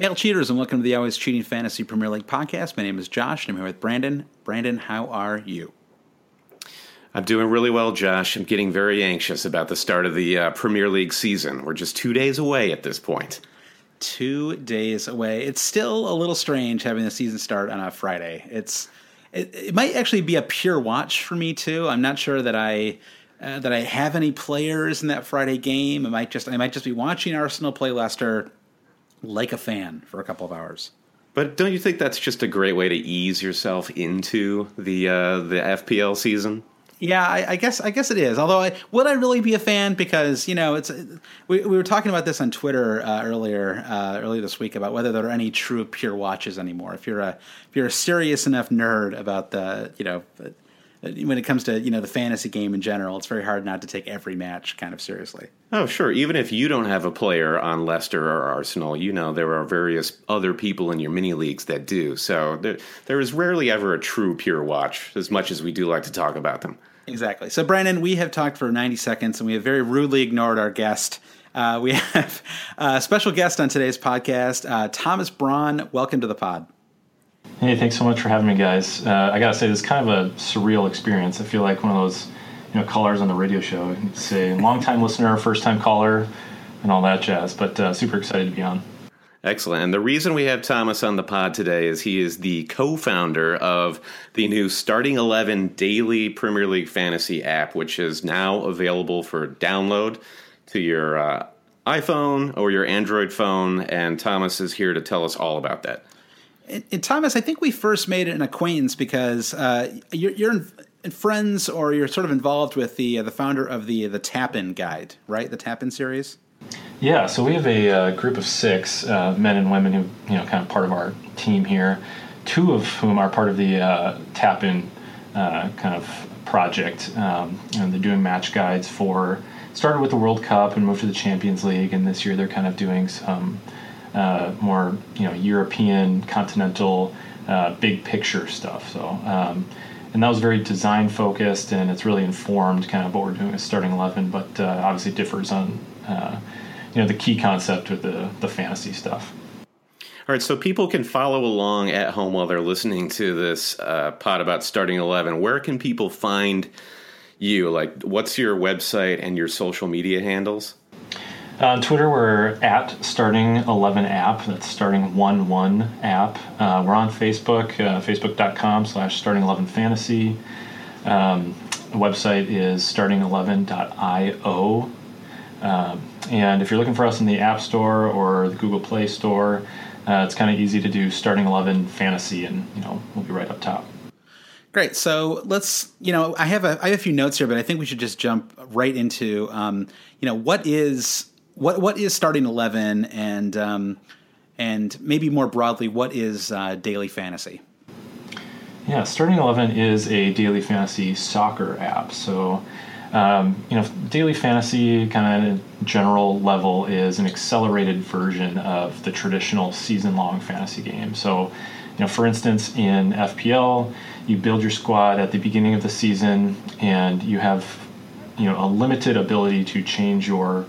Hail cheaters, and welcome to the Always Cheating Fantasy Premier League podcast. My name is Josh, and I'm here with Brandon. Brandon, how are you? I'm doing really well, Josh. I'm getting very anxious about the start of the Premier League season. We're just 2 days away at this point. 2 days away. It's still a little strange having the season start on a Friday. It might actually be a pure watch for me too. I'm not sure that I have any players in that Friday game. I might just be watching Arsenal play Leicester like a fan for a couple of hours. But don't you think that's just a great way to ease yourself into the FPL season? Yeah, I guess it is. Although, would I really be a fan? Because we were talking about this on Twitter earlier this week about whether there are any true pure watches anymore. If you're a serious enough nerd about when it comes to the fantasy game in general, it's very hard not to take every match kind of seriously. Oh, sure. Even if you don't have a player on Leicester or Arsenal, there are various other people in your mini leagues that do. So there is rarely ever a true pure watch, as much as we do like to talk about them. Exactly. So, Brandon, we have talked for 90 seconds, and we have very rudely ignored our guest. We have a special guest on today's podcast, Thomas Braun. Welcome to the pod. Hey, thanks so much for having me, guys. I gotta say, this is kind of a surreal experience. I feel like one of those, callers on the radio show. You say long-time listener, first-time caller, and all that jazz. But super excited to be on. Excellent. And the reason we have Thomas on the pod today is he is the co-founder of the new Starting 11 daily Premier League fantasy app, which is now available for download to your iPhone or your Android phone. And Thomas is here to tell us all about that. And Thomas, I think we first made an acquaintance because you're in friends, or you're sort of involved with the founder of the Tap-In Guide, right? The Tap-In series. Yeah, so we have a group of 6 men and women who kind of part of our team here. 2 of whom are part of the Tap-In kind of project. They're doing match guides started with the World Cup and moved to the Champions League, and this year they're kind of doing some more European, continental, big picture stuff. So, and that was very design focused, and it's really informed kind of what we're doing with Starting 11, but obviously differs on the key concept with the fantasy stuff. All right, so people can follow along at home while they're listening to this pod about Starting 11. Where can people find you? Like, what's your website and your social media handles? On Twitter, we're at Starting11app. That's Starting11 app. We're on Facebook, facebook.com/Starting11fantasy. The website is starting11.io. And if you're looking for us in the App Store or the Google Play Store, it's kind of easy to do Starting 11 Fantasy, and we'll be right up top. Great. So let's, I have a few notes here, but I think we should just jump right into, what is Starting 11, and maybe more broadly, what is daily fantasy? Yeah, Starting 11 is a daily fantasy soccer app. So, daily fantasy kind of at a general level is an accelerated version of the traditional season-long fantasy game. So, for instance, in FPL, you build your squad at the beginning of the season, and you have, a limited ability to change your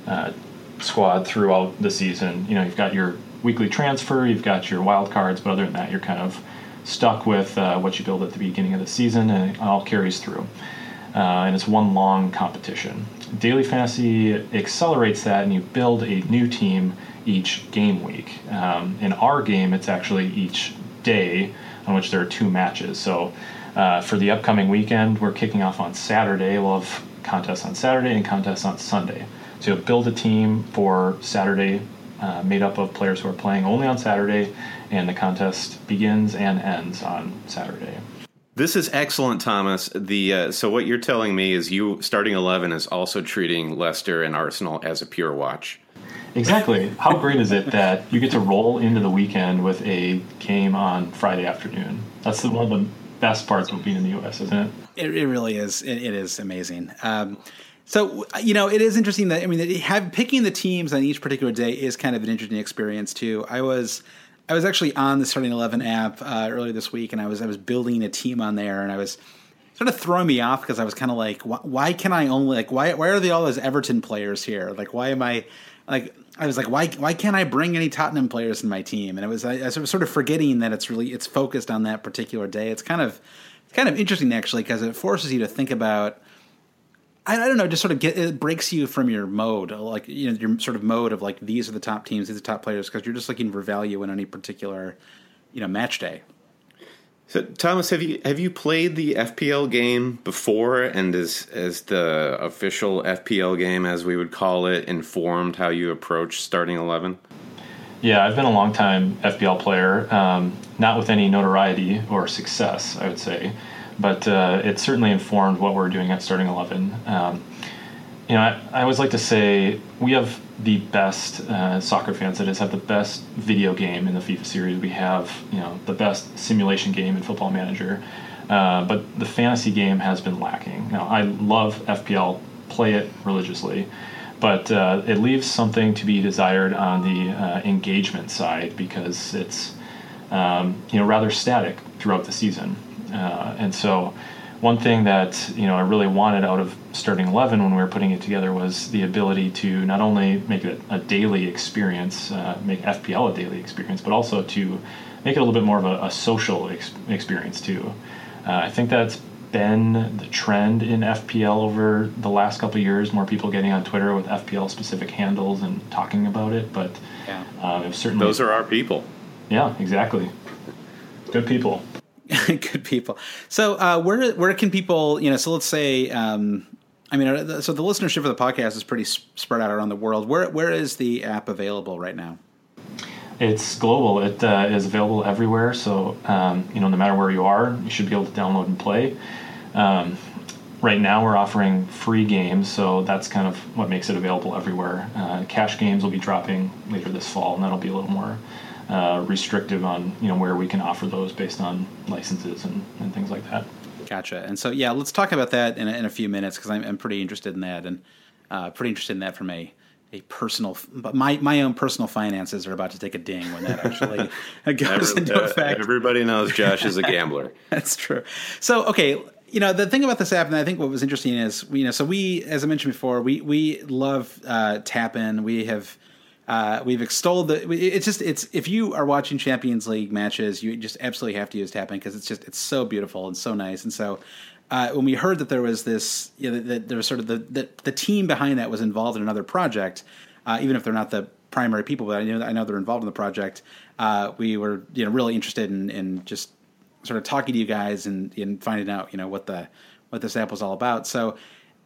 squad throughout the season. You've got your weekly transfer, you've got your wild cards, but other than that, you're kind of stuck with what you build at the beginning of the season, and it all carries through. And it's one long competition. Daily fantasy accelerates that, and you build a new team each game week. In our game, it's actually each day on which there are 2 matches. So for the upcoming weekend, we're kicking off on Saturday. We'll have contests on Saturday and contests on Sunday. So you'll build a team for Saturday made up of players who are playing only on Saturday, and the contest begins and ends on Saturday. This is excellent, Thomas. So what you're telling me is you Starting 11 is also treating Leicester and Arsenal as a pure watch. Exactly. How great is it that you get to roll into the weekend with a game on Friday afternoon? That's one of the best parts of being in the U.S., isn't it? It really is. It is amazing. So, it is interesting that, picking the teams on each particular day is kind of an interesting experience too. I was actually on the Starting 11 app earlier this week, and I was building a team on there, and I was sort of throwing me off because I was kind of like, why can I only why are they all as Everton players here? Like, why am I I was like, why can't I bring any Tottenham players in my team? And I was sort of forgetting that it's focused on that particular day. It's kind of interesting actually, because it forces you to think about. I don't know, just sort of it breaks you from your mode, like your sort of mode of like these are the top teams, these are the top players, because you're just looking for value in any particular match day. So, Thomas, have you played the FPL game before, and is the official FPL game, as we would call it, informed how you approach starting 11? Yeah, I've been a long time FPL player, not with any notoriety or success, I would say, but it certainly informed what we're doing at starting 11. I always like to say we have the best soccer fans, that is, have the best video game in the FIFA series. We have the best simulation game in Football Manager, but the fantasy game has been lacking. Now, I love FPL, play it religiously, but it leaves something to be desired on the engagement side, because it's rather static throughout the season, and so. One thing that I really wanted out of starting 11 when we were putting it together was the ability to not only make it a daily experience, make FPL a daily experience, but also to make it a little bit more of a social experience too. I think that's been the trend in FPL over the last couple of years. More people getting on Twitter with FPL specific handles and talking about it, but it was certainly those are our people. Yeah, exactly. Good people. Good people. So where can people, so let's say, so the listenership of the podcast is pretty spread out around the world. Where is the app available right now? It's global. It is available everywhere. So, no matter where you are, you should be able to download and play. Right now we're offering free games, so that's kind of what makes it available everywhere. Cash games will be dropping later this fall, and that'll be a little more restrictive on where we can offer those based on licenses and things like that. Gotcha. And so let's talk about that in a few minutes, because I'm pretty interested in that, and pretty interested in that from a personal. But my own personal finances are about to take a ding when that actually goes into effect. Everybody knows Josh is a gambler. That's true. So okay. The thing about this app, and I think what was interesting is, so we, as I mentioned before, we love Tap-In. We've extolled it's if you are watching Champions League matches, you just absolutely have to use Tap-In, because it's so beautiful and so nice. And so when we heard that there was this, that there was sort of the team behind that was involved in another project, even if they're not the primary people, but I know they're involved in the project. We were really interested in just sort of talking to you guys and finding out what this app was all about. So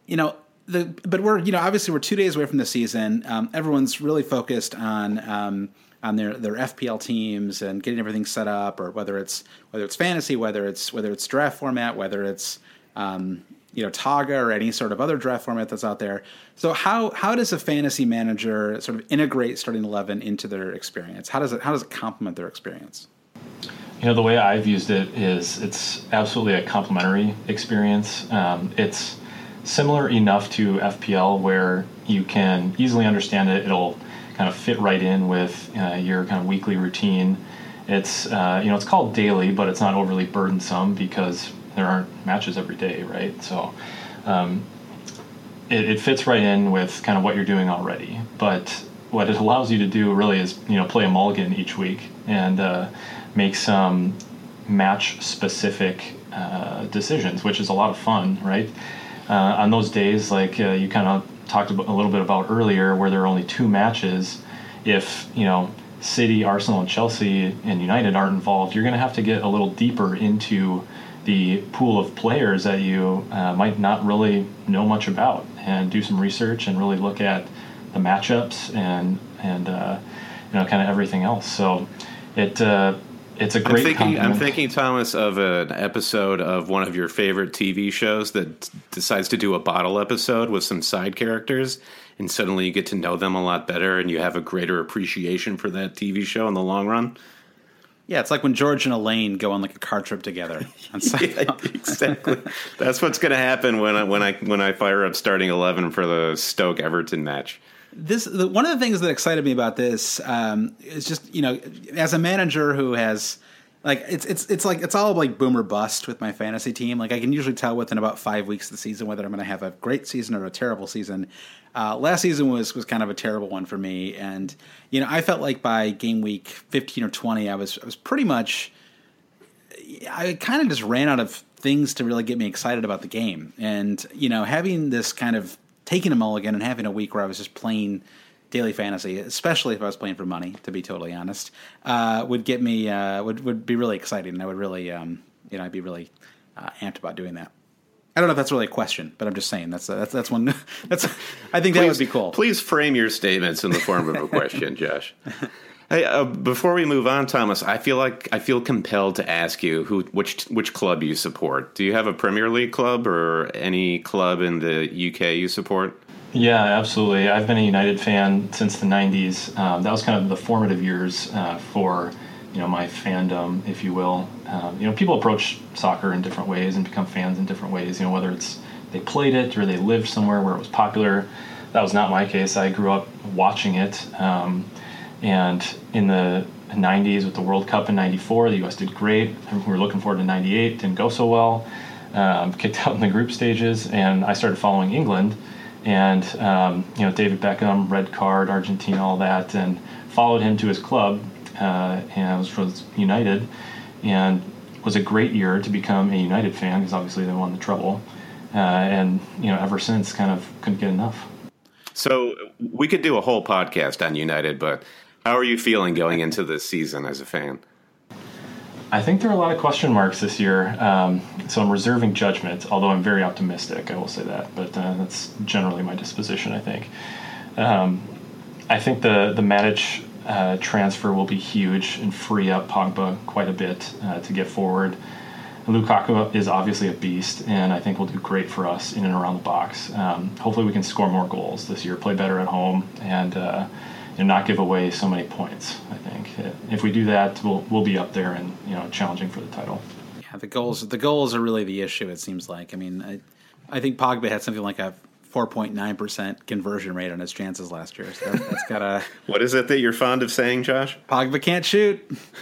but we're obviously we're 2 days away from the season. Everyone's really focused on their FPL teams and getting everything set up, or whether it's fantasy, whether it's draft format, whether it's Taga or any sort of other draft format that's out there. So how does a fantasy manager sort of integrate starting 11 into their experience? How does it complement their experience? The way I've used it is it's absolutely a complementary experience. It's similar enough to FPL where you can easily understand it. It'll kind of fit right in with your kind of weekly routine. It's it's called daily, but it's not overly burdensome because there aren't matches every day, right? So it fits right in with kind of what you're doing already. But what it allows you to do really is play a mulligan each week and make some match specific decisions, which is a lot of fun, right? On those days, like you kind of talked about a little bit about earlier, where there are only two matches, if City, Arsenal, and Chelsea and United aren't involved, you're going to have to get a little deeper into the pool of players that you might not really know much about, and do some research and really look at the matchups and kind of everything else. So it's a great. I'm thinking, Thomas, of an episode of one of your favorite TV shows that decides to do a bottle episode with some side characters, and suddenly you get to know them a lot better, and you have a greater appreciation for that TV show in the long run. Yeah, it's like when George and Elaine go on like a car trip together. Yeah, exactly. That's what's going to happen when I fire up starting 11 for the Stoke Everton match. One of the things that excited me about this is just as a manager who has like it's all like boom or bust with my fantasy team. Like I can usually tell within about 5 weeks of the season whether I'm going to have a great season or a terrible season. Last season was kind of a terrible one for me, and I felt like by game week 15 or 20, I was pretty much, I kind of just ran out of things to really get me excited about the game, and having this kind of taking a mulligan and having a week where I was just playing daily fantasy, especially if I was playing for money, to be totally honest, would get me would be really exciting, and I would really I'd be really amped about doing that. I don't know if that's really a question, but I'm just saying that's one. I think that would be cool. Please frame your statements in the form of a question, Josh. Hey, before we move on, Thomas, I feel compelled to ask you which club you support. Do you have a Premier League club or any club in the UK you support? Yeah, absolutely. I've been a United fan since the 90s. That was kind of the formative years for my fandom, if you will. People approach soccer in different ways and become fans in different ways. Whether it's they played it or they lived somewhere where it was popular. That was not my case. I grew up watching it. And in the 90s with the World Cup in 94, the U.S. did great. We were looking forward to 98. Didn't go so well. Kicked out in the group stages. And I started following England. And, David Beckham, red card, Argentina, all that, and followed him to his club, and was United, and was a great year to become a United fan, because obviously they won the treble. And ever since, kind of couldn't get enough. So we could do a whole podcast on United, but how are you feeling going into this season as a fan? I think there are a lot of question marks this year, so I'm reserving judgment, although I'm very optimistic, I will say that. But that's generally my disposition, I think. I think the Matic transfer will be huge and free up Pogba quite a bit to get forward. Lukaku is obviously a beast, and I think will do great for us in and around the box. Hopefully we can score more goals this year, play better at home, and not give away so many points. I think if we do that, we'll be up there and challenging for the title. Yeah, the goals are really the issue. It seems like. I mean, I think Pogba had something like a 4.9% conversion rate on his chances last year. So that's got a. What is it that you're fond of saying, Josh? Pogba can't shoot.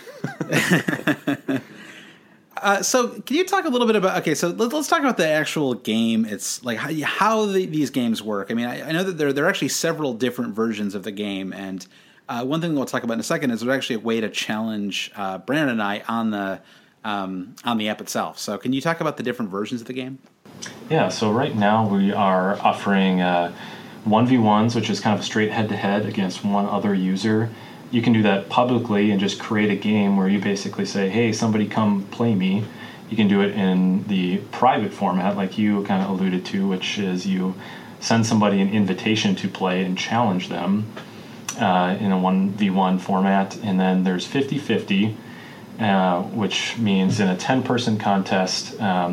So can you talk a little bit about, okay, so let's talk about the actual game. It's like how these games work. I mean, I know that there are actually several different versions of the game, and one thing we'll talk about in a second is there's actually a way to challenge Brandon and I on the app itself. So can you talk about the different versions of the game? Yeah, so right now we are offering 1v1s, which is kind of a straight head-to-head against one other user. You can do that publicly and just create a game where you basically say, hey, somebody come play me. You can do it in the private format, like you kind of alluded to, which is you send somebody an invitation to play and challenge them in a 1v1 format. And then there's 50-50, which means in a 10-person contest,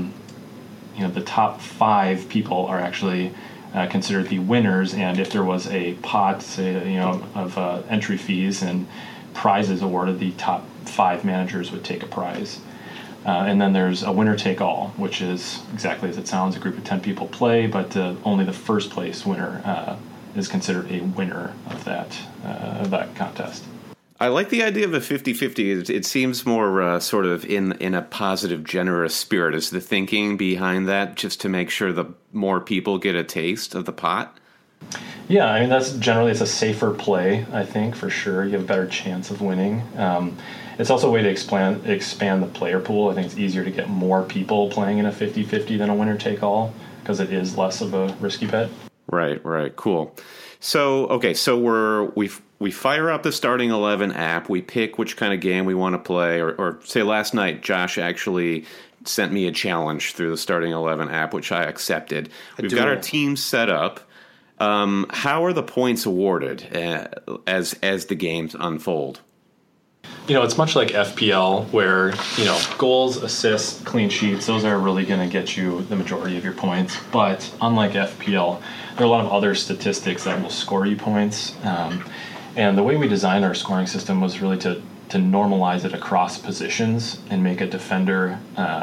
the top 5 people are actually considered the winners, and if there was a pot, say, of entry fees and prizes awarded, the top 5 managers would take a prize. And then there's a winner-take-all, which is exactly as it sounds. A group of 10 people play, but only the first place winner is considered a winner of that contest. I like the idea of a 50-50. It seems more sort of in a positive, generous spirit. Is the thinking behind that just to make sure the more people get a taste of the pot? Yeah, I mean, it's a safer play, I think, for sure. You have a better chance of winning. It's also a way to expand the player pool. I think it's easier to get more people playing in a 50-50 than a winner-take-all because it is less of a risky bet. Right. Cool. So, okay, so we fire up the Starting 11 app. We pick which kind of game we want to play. Or say last night, Josh actually sent me a challenge through the Starting 11 app, which I accepted. We've got our team set up. How are the points awarded as the games unfold? It's much like FPL where, goals, assists, clean sheets, those are really going to get you the majority of your points. But unlike FPL, there are a lot of other statistics that will score you points. And the way we designed our scoring system was really to normalize it across positions and make a defender,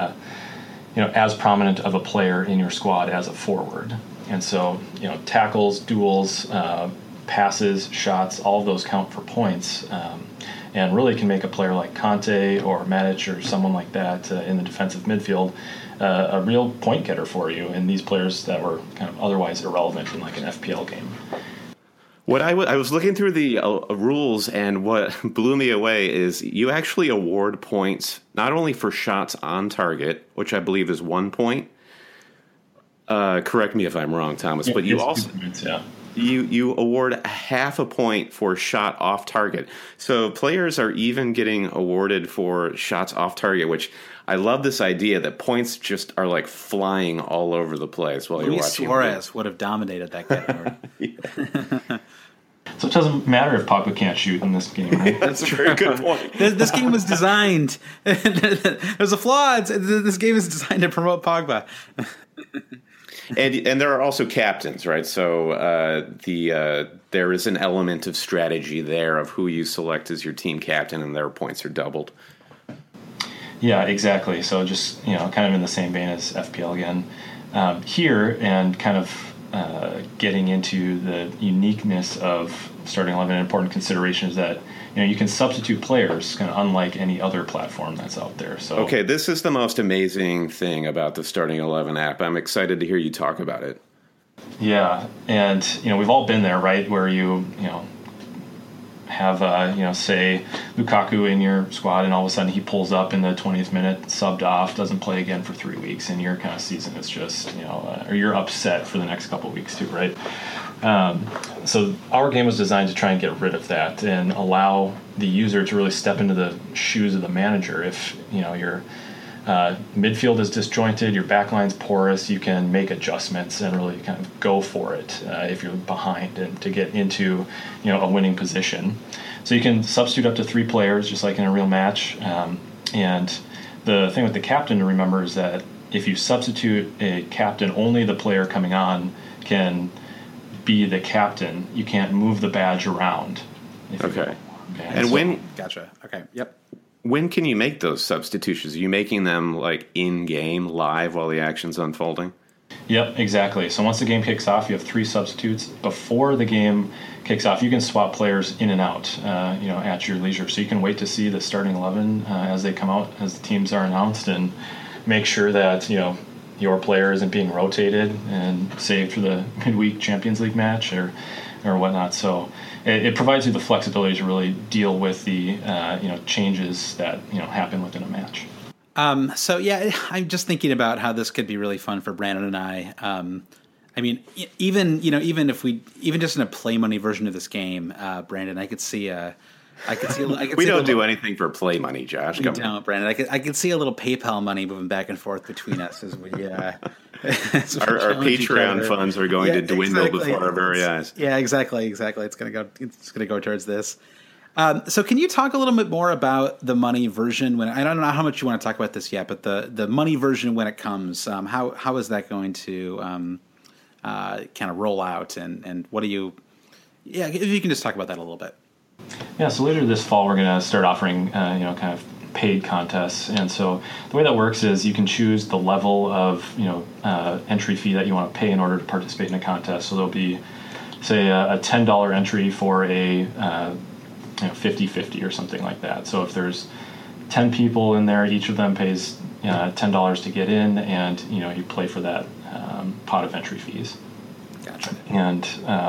as prominent of a player in your squad as a forward. And so, tackles, duels, passes, shots, all of those count for points. and really can make a player like Conte or Matic or someone like that in the defensive midfield a real point getter for you, and these players that were kind of otherwise irrelevant in like an FPL game. What I was looking through the rules, and what blew me away is you actually award points not only for shots on target, which I believe is 1 point. Correct me if I'm wrong, Thomas, but you also you award half a point for shot off target. So players are even getting awarded for shots off target, which I love this idea that points just are like flying all over the place while you're watching. Suarez would have dominated that category. So it doesn't matter if Pogba can't shoot in this game, right? That's a very good point. This game was designed. There's a flaw. This game is designed to promote Pogba. And there are also captains, right? So there is an element of strategy there of who you select as your team captain, and their points are doubled. Yeah, exactly. So just, kind of in the same vein as FPL again. Here, and kind of getting into the uniqueness of starting 11, an important consideration is that you can substitute players kind of unlike any other platform that's out there. So okay, this is the most amazing thing about the Starting 11 app. I'm excited to hear you talk about it. Yeah, and we've all been there, right? Where you have say Lukaku in your squad, and all of a sudden he pulls up in the 20th minute, subbed off, doesn't play again for 3 weeks, and your kind of season is just or you're upset for the next couple of weeks too, right? So our game was designed to try and get rid of that and allow the user to really step into the shoes of the manager. If your midfield is disjointed, your backline's porous, you can make adjustments and really kind of go for it if you're behind, and to get into a winning position. So you can substitute up to 3 players just like in a real match. And the thing with the captain to remember is that if you substitute a captain, only the player coming on can be the captain. You can't move the badge around. Okay. And Gotcha. Okay. Yep. When can you make those substitutions? Are you making them like in-game, live, while the action's unfolding? Yep, exactly. So once the game kicks off, you have 3 substitutes. Before the game kicks off, you can swap players in and out, at your leisure. So you can wait to see the starting 11 as they come out, as the teams are announced, and make sure that, your player isn't being rotated and saved for the midweek Champions League match or whatnot. So it provides you the flexibility to really deal with the changes that happen within a match. So yeah, I'm just thinking about how this could be really fun for Brandon and I. I mean, even just in a play money version of this game, Brandon, I could see we don't do anything for play money, Josh. We don't, Brandon. I could see a little PayPal money moving back and forth between us as we. Our Patreon funds are going to dwindle before our very eyes. Yeah, exactly. It's gonna go towards this. So can you talk a little bit more about the money version? I don't know how much you want to talk about this yet, but the money version when it comes, how is that going to kind of roll out, and what do you? Yeah, if you can just talk about that a little bit. Yeah, so later this fall we're going to start offering, kind of paid contests, and so the way that works is you can choose the level of entry fee that you want to pay in order to participate in a contest. So there'll be, say, a $10 entry for a 50-50 or something like that. So if there's 10 people in there, each of them pays $10 to get in, and you play for that pot of entry fees. Gotcha. And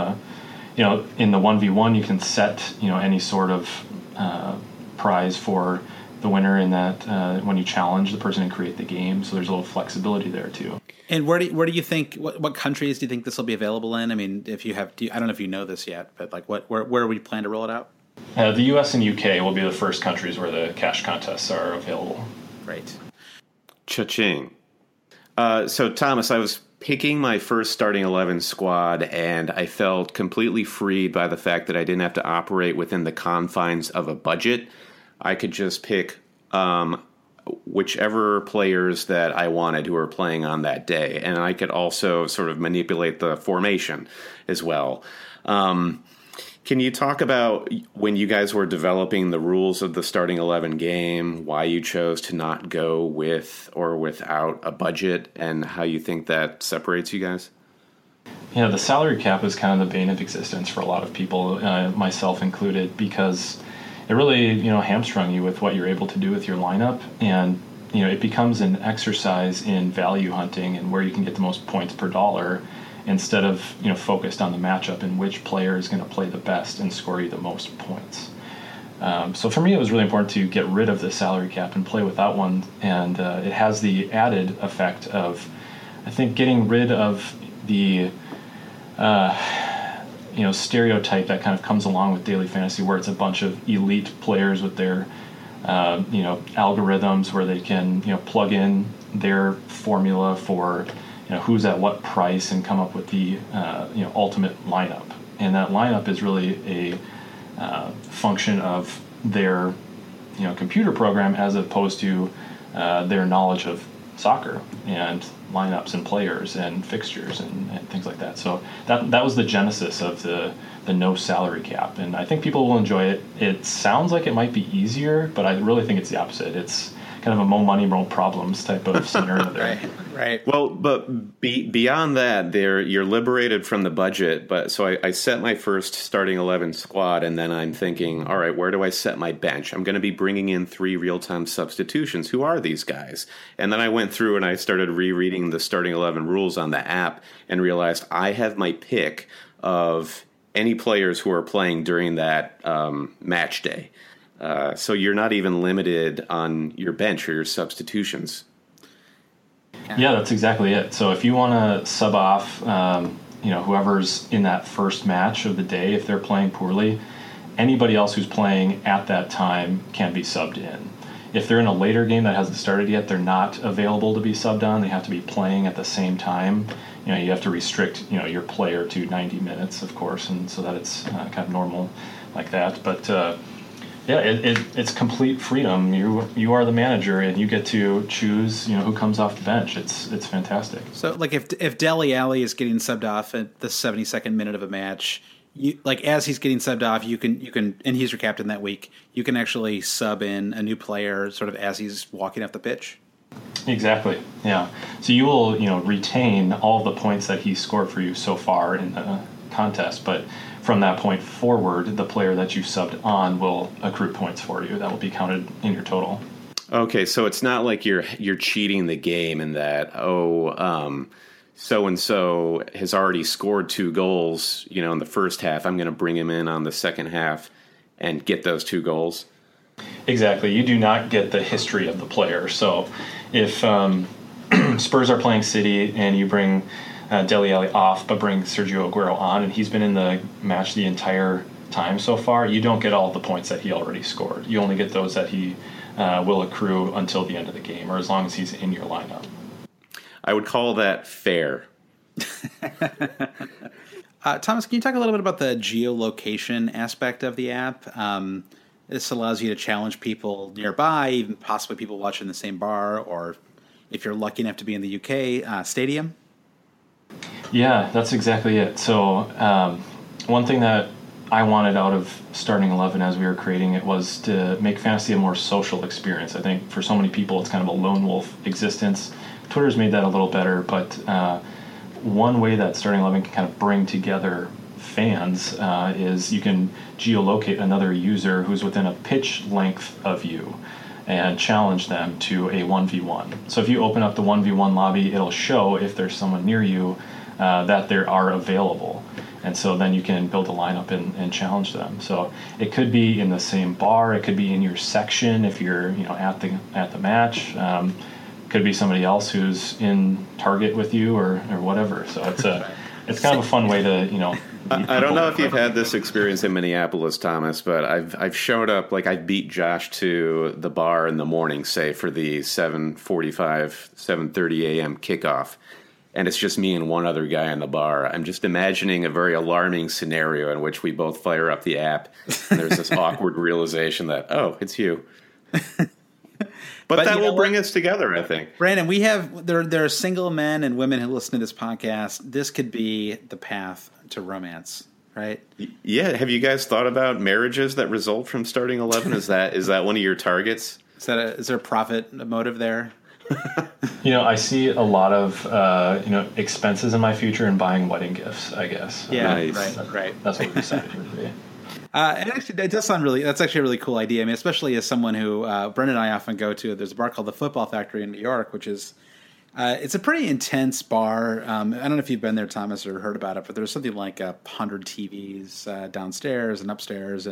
in the 1v1, you can set any sort of prize for the winner in that when you challenge the person and create the game. So there's a little flexibility there too. And where do you think what countries do you think this will be available in? I mean, if you have, I don't know if you know this yet, but like where we plan to roll it out? The U.S. and UK will be the first countries where the cash contests are available. Great. Cha-ching. So Thomas, I was picking my first starting 11 squad, and I felt completely freed by the fact that I didn't have to operate within the confines of a budget. I could just pick whichever players that I wanted who were playing on that day, and I could also sort of manipulate the formation as well. Can you talk about when you guys were developing the rules of the starting 11 game, why you chose to not go with or without a budget, and how you think that separates you guys? Yeah, the salary cap is kind of the bane of existence for a lot of people, myself included, because it really, hamstrung you with what you're able to do with your lineup. And, it becomes an exercise in value hunting and where you can get the most points per dollar instead of, focused on the matchup and which player is going to play the best and score you the most points. So for me, it was really important to get rid of the salary cap and play without one. And it has the added effect of, I think, getting rid of the stereotype that kind of comes along with daily fantasy, where it's a bunch of elite players with their algorithms where they can plug in their formula for who's at what price and come up with the ultimate lineup. And that lineup is really a function of their computer program as opposed to their knowledge of soccer and lineups and players and fixtures and things like that. So that was the genesis of the no salary cap, and I think people will enjoy it. It sounds like it might be easier, but I really think it's the opposite. It's kind of a more money, more problems type of scenario there. Right. Well, but beyond that, you're liberated from the budget. But so I set my first starting 11 squad, and then I'm thinking, all right, where do I set my bench? I'm going to be bringing in 3 real-time substitutions. Who are these guys? And then I went through and I started rereading the starting 11 rules on the app and realized I have my pick of any players who are playing during that match day. So you're not even limited on your bench or your substitutions. Yeah, that's exactly it. So if you want to sub off, whoever's in that first match of the day, if they're playing poorly, anybody else who's playing at that time can be subbed in. If they're in a later game that hasn't started yet, they're not available to be subbed on. They have to be playing at the same time. You have to restrict, your player to 90 minutes, of course, and so that it's kind of normal like that. But it's complete freedom. You are the manager, and you get to choose, who comes off the bench. It's fantastic. So, like, if Dele Alli is getting subbed off at the 72nd minute of a match, as he's getting subbed off, you can, and he's your captain that week, you can actually sub in a new player sort of as he's walking off the pitch. Exactly. Yeah. So you will, retain all the points that he scored for you so far in the contest, but from that point forward, the player that you subbed on will accrue points for you. That will be counted in your total. Okay, so it's not like you're cheating the game in that, so-and-so has already scored 2 goals, in the first half. I'm going to bring him in on the second half and get those 2 goals. Exactly. You do not get the history of the player. So if Spurs are playing City and you bring Dele Alli off but bring Sergio Aguero on, and he's been in the match the entire time so far, you don't get all the points that he already scored. You only get those that he will accrue until the end of the game, or as long as he's in your lineup. I would call that fair. Thomas, can you talk a little bit about the geolocation aspect of the app? This allows you to challenge people nearby, even possibly people watching the same bar, or if you're lucky enough to be in the UK, stadium. Yeah, that's exactly it. So one thing that I wanted out of starting 11 as we were creating it was to make fantasy a more social experience. I think for so many people it's kind of a lone wolf existence. Twitter's made that a little better, but one way that starting 11 can kind of bring together fans is you can geolocate another user who's within a pitch length of you and challenge them to a 1v1. So if you open up the 1v1 lobby, it'll show if there's someone near you that they are available. And so then you can build a lineup and challenge them. So it could be in the same bar, it could be in your section if you're at the match. Could be somebody else who's in Target with you or whatever. So it's kind of a fun way to I don't know if you've had this experience in Minneapolis, Thomas, but I've showed up, like I beat Josh to the bar in the morning, say for the 7:45, 7:30 a.m. kickoff, and it's just me and one other guy in the bar. I'm just imagining a very alarming scenario in which we both fire up the app, and there's this awkward realization that, oh, it's you. But that will bring us together, I think. Brandon, we have there are single men and women who listen to this podcast. This could be the path to romance, right? Yeah. Have you guys thought about marriages that result from starting 11? Is that one of your targets? Is there a profit motive there? I see a lot of expenses in my future and buying wedding gifts, I guess. Yeah, nice. Right. That's what we decided to be. And actually, it does sound that's actually a really cool idea. I mean, especially as someone who Brendan and I often go to. There's a bar called the Football Factory in New York, which is it's a pretty intense bar. I don't know if you've been there, Thomas, or heard about it, but there's something like 100 TVs downstairs and upstairs,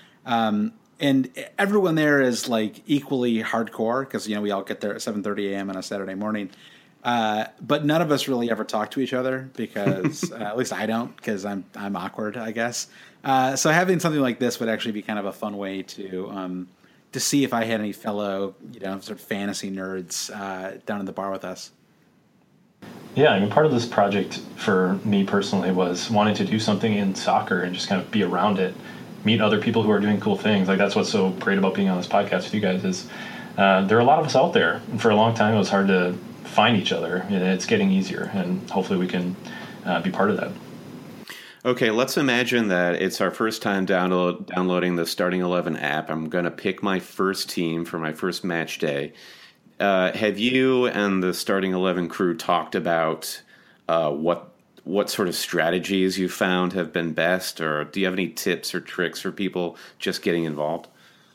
and everyone there is like equally hardcore because we all get there at 7:30 a.m. on a Saturday morning. But none of us really ever talk to each other because at least I don't, because I'm awkward, I guess. So having something like this would actually be kind of a fun way to see if I had any fellow sort of fantasy nerds down in the bar with us. Yeah, I mean, part of this project for me personally was wanting to do something in soccer and just kind of be around it, meet other people who are doing cool things. Like, that's what's so great about being on this podcast with you guys is there are a lot of us out there. And for a long time, it was hard to find each other. It's getting easier, and hopefully we can be part of that. Okay, let's imagine that it's our first time downloading the Starting 11 app. I'm going to pick my first team for my first match day. Have you and the Starting 11 crew talked about what sort of strategies you found have been best, or do you have any tips or tricks for people just getting involved?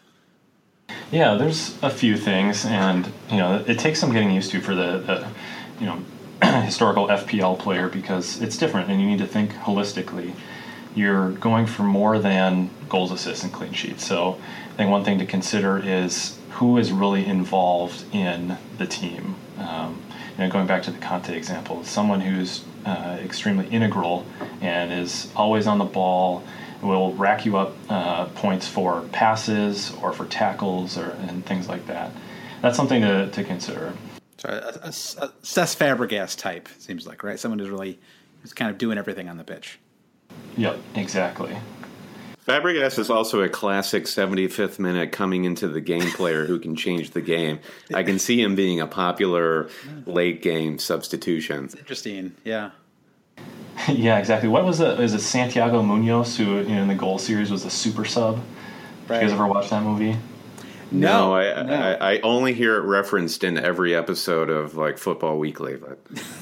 Yeah, there's a few things, and it takes some getting used to for the historical FPL player, because it's different and you need to think holistically. You're going for more than goals, assists, and clean sheets. So I think one thing to consider is who is really involved in the team. Going back to the Conte example, someone who's extremely integral and is always on the ball, will rack you up points for passes or for tackles and things like that. That's something to consider. So a Cesc Fabregas type, seems like, right? Someone who's kind of doing everything on the pitch. Yep, exactly. Fabregas is also a classic 75th minute coming into the game player who can change the game. I can see him being a popular late game substitution. It's interesting, yeah. Yeah, exactly. What was it? Is it Santiago Munoz, who in the goal series was the super sub? Right. You guys ever watch that movie? No, I only hear it referenced in every episode of like Football Weekly. But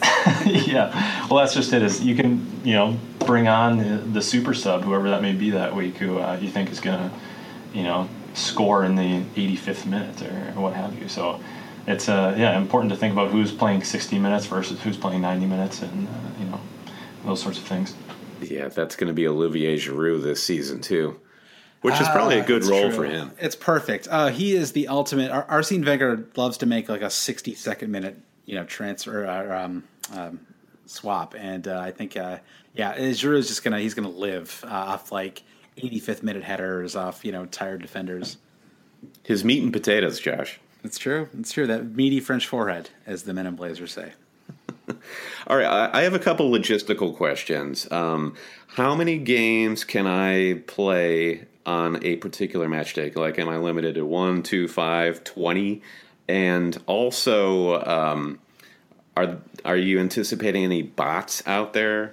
yeah, well, that's just it. Is you can bring on the super sub, whoever that may be that week, who you think is going to score in the 85th minute or what have you. So it's important to think about who's playing 60 minutes versus who's playing 90 minutes, and those sorts of things. Yeah, that's going to be Olivier Giroud this season too. Which is probably a good role for him. It's perfect. He is the ultimate. Arsene Wenger loves to make like a 60-second minute, transfer or swap, and I think, Giroud is just he's gonna live off like 85th minute headers off tired defenders. His meat and potatoes, Josh. It's true. It's true. That meaty French forehead, as the Men in Blazers say. All right, I have a couple logistical questions. How many games can I play on a particular match day? Like, am I limited to 1, 2, 5, 20? And also, are you anticipating any bots out there?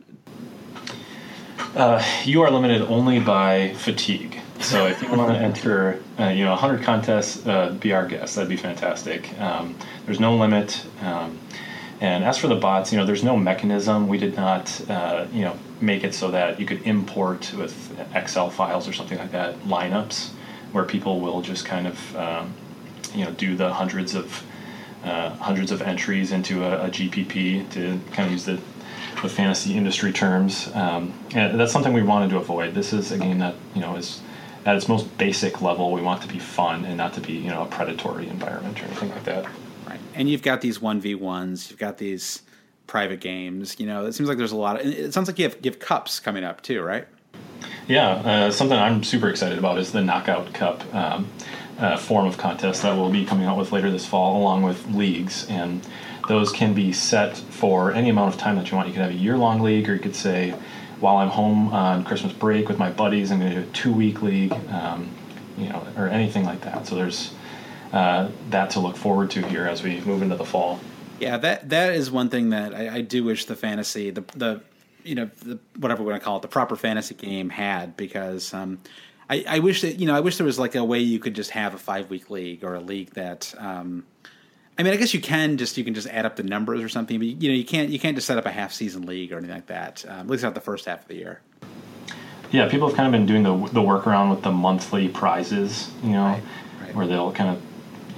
You are limited only by fatigue. So if you want to enter, 100 contests, be our guest. That'd be fantastic. There's no limit. And as for the bots, there's no mechanism. We did not, make it so that you could import with Excel files or something like that lineups where people will just kind of, do the hundreds of entries into a GPP, to kind of use the fantasy industry terms. And that's something we wanted to avoid. This is a game that is at its most basic level. We want it to be fun and not to be a predatory environment or anything like that. Right. And you've got these 1v1s, you've got these private games. It seems like there's a lot of. It sounds like you have cups coming up too, right? Yeah, something I'm super excited about is the Knockout Cup form of contest that we'll be coming out with later this fall, along with leagues. And those can be set for any amount of time that you want. You could have a year-long league, or you could say, while I'm home on Christmas break with my buddies, I'm going to do a 2-week league, or anything like that. So there's that to look forward to here as we move into the fall. Yeah, that is one thing that I do wish the fantasy, the whatever we're going to call it, the proper fantasy game had, because I wish that I wish there was like a way you could just have a 5-week league, or a league that I guess you can just add up the numbers or something, but you can't just set up a half season league or anything like that. At least not the first half of the year. Yeah, people have kind of been doing the workaround with the monthly prizes, Right. where they'll kind of,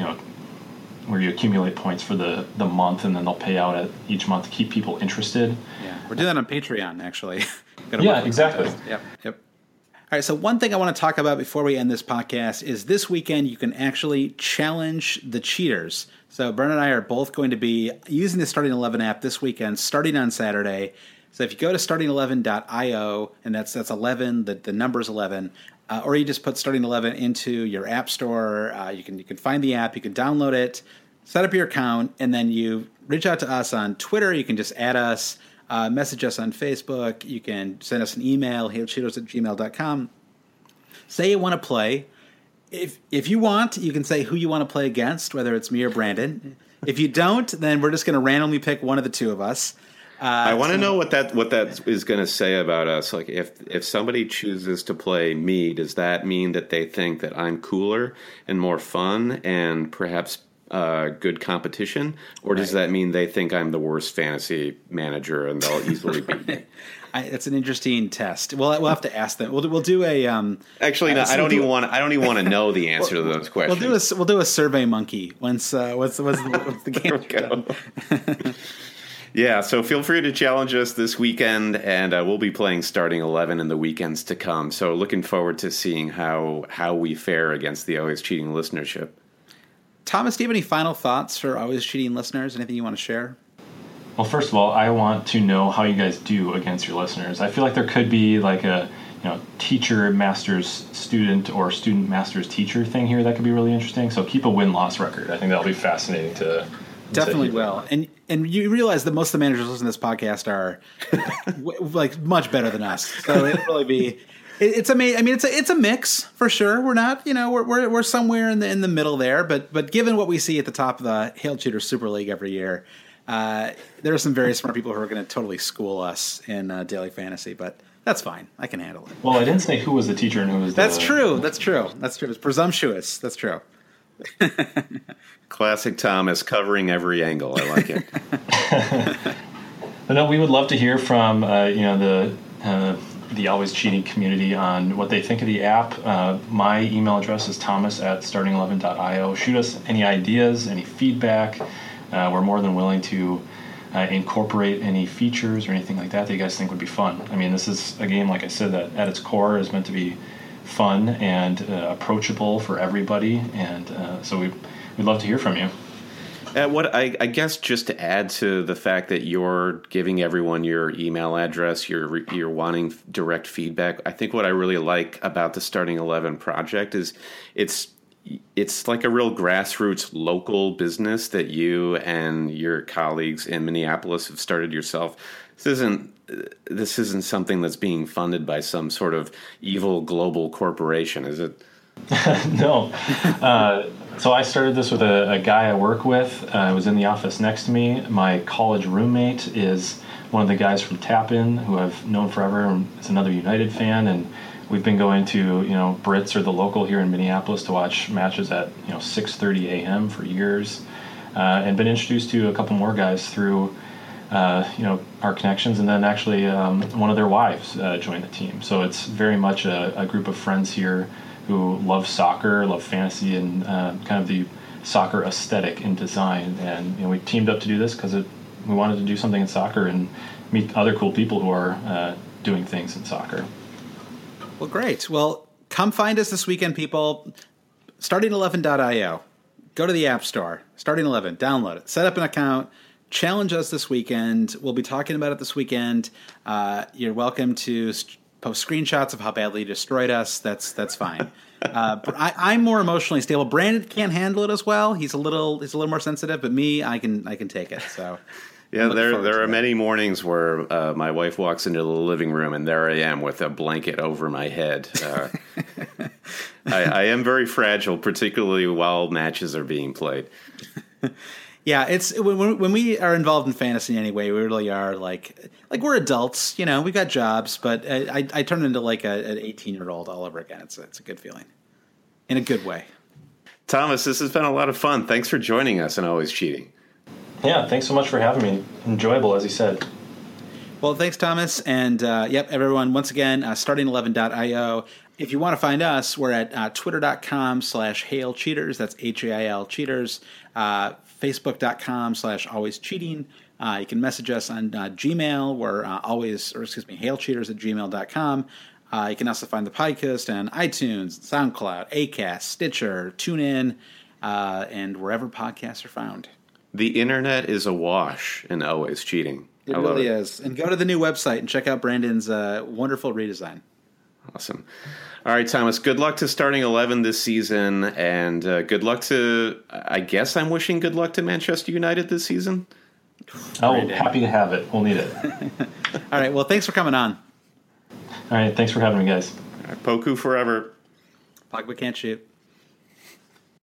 where you accumulate points for the month, and then they'll pay out at each month to keep people interested. Yeah, we're doing that on Patreon, actually. Yeah, exactly. Yep. All right, so one thing I want to talk about before we end this podcast is this weekend you can actually challenge the cheaters. So Bern and I are both going to be using the Starting 11 app this weekend, starting on Saturday. So if you go to starting11.io, and that's 11, the number's 11, or you just put Starting 11 into your app store, you can find the app, you can download it, set up your account, and then you reach out to us on Twitter. You can just add us. Message us on Facebook. You can send us an email, hailcheetos@gmail.com. Say you want to play. If you want, you can say who you want to play against, whether it's me or Brandon. If you don't, then we're just going to randomly pick one of the two of us. I want to know what that is going to say about us. Like, if somebody chooses to play me, does that mean that they think that I'm cooler and more fun and perhaps good competition, or does that mean they think I'm the worst fantasy manager and they'll easily beat me? It's an interesting test. We'll have to ask them. We'll do a. Actually, no. I don't even want to know the answer to those questions. We'll do a Survey Monkey once the game done. Yeah, so feel free to challenge us this weekend, and we'll be playing Starting 11 in the weekends to come. So looking forward to seeing how we fare against the Always Cheating listenership. Thomas, do you have any final thoughts for Always Cheating listeners? Anything you want to share? Well, first of all, I want to know how you guys do against your listeners. I feel like there could be like a teacher masters student or student masters teacher thing here that could be really interesting. So keep a win-loss record. I think that'll be fascinating to definitely will. And you realize that most of the managers listening to this podcast are like much better than us. So it'll really be. It's amazing. I mean, it's a mix for sure. We're not, we're somewhere in the middle there. But given what we see at the top of the Hail Cheaters Super League every year, there are some very smart people who are going to totally school us in daily fantasy. But that's fine. I can handle it. Well, I didn't say who was the teacher and who was. That's true. It's presumptuous. That's true. Classic Thomas, covering every angle. I like it. But no, we would love to hear from the Always Cheating community on what they think of the app. My email address is thomas@starting11.io. Shoot us any ideas, any feedback. We're more than willing to incorporate any features or anything like that you guys think would be fun. I mean, this is a game, like I said, that at its core is meant to be fun and approachable for everybody. And so we'd love to hear from you. I guess just to add to the fact that you're giving everyone your email address, you're wanting direct feedback. I think what I really like about the Starting 11 project is it's like a real grassroots local business that you and your colleagues in Minneapolis have started yourself. This isn't something that's being funded by some sort of evil global corporation, is it? No. So I started this with a guy I work with. I was in the office next to me. My college roommate is one of the guys from Tap-In, who I've known forever, and is another United fan. And we've been going to Brits or the local here in Minneapolis to watch matches at 6:30 a.m. for years, and been introduced to a couple more guys through our connections, and then actually one of their wives joined the team. So it's very much a group of friends here who love soccer, love fantasy, and kind of the soccer aesthetic and design. And we teamed up to do this because we wanted to do something in soccer and meet other cool people who are doing things in soccer. Well, great. Well, come find us this weekend, people. Starting11.io. Go to the App Store. Starting 11. Download it. Set up an account. Challenge us this weekend. We'll be talking about it this weekend. You're welcome to post screenshots of how badly you destroyed us. That's fine. I'm more emotionally stable. Brandon can't handle it as well. He's a little more sensitive, but me, I can take it. So yeah, there are many mornings where my wife walks into the living room and there I am with a blanket over my head. I am very fragile, particularly while matches are being played. Yeah, it's when we are involved in fantasy anyway, we really are like we're adults, we've got jobs, but I turn into like an 18-year-old all over again. It's a good feeling, in a good way. Thomas, this has been a lot of fun. Thanks for joining us and Always Cheating. Yeah, thanks so much for having me. Enjoyable, as you said. Well, thanks, Thomas. And yep, everyone, once again, starting11.io. If you want to find us, we're at twitter.com/hailcheaters. That's HAIL cheaters. Facebook.com/always cheating. You can message us on Gmail. We're hailcheaters@gmail.com. You can also find the podcast on iTunes, SoundCloud, Acast, Stitcher, TuneIn, and wherever podcasts are found. The internet is awash in always cheating. It really is. And go to the new website and check out Brandon's wonderful redesign. Awesome. All right, Thomas, good luck to starting 11 this season, and good luck to, I guess I'm wishing good luck to Manchester United this season. Oh, happy to have it. We'll need it. All right, well, thanks for coming on. All right, thanks for having me, guys. All right, Poku forever. Pogba can't shoot.